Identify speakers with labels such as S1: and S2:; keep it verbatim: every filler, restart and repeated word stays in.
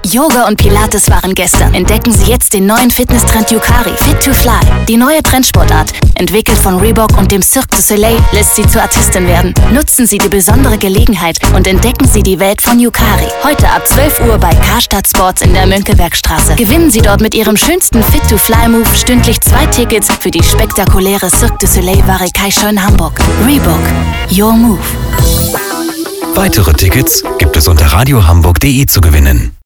S1: Yoga und Pilates waren gestern. Entdecken Sie jetzt den neuen Fitnesstrend Yukari. Fit to Fly. Die neue Trendsportart. Entwickelt von Reebok und dem Cirque du Soleil, lässt Sie zur Artistin werden. Nutzen Sie die besondere Gelegenheit und entdecken Sie die Welt von Yukari. Heute ab zwölf Uhr bei Karstadt Sports in der Mönckebergstraße. Gewinnen Sie dort mit Ihrem schönsten Fit to Fly Move stündlich zwei Tickets für die spektakuläre Cirque du Soleil Varicai-Show in Hamburg. Reebok. Your Move.
S2: Weitere Tickets gibt es unter radiohamburg punkt de zu gewinnen.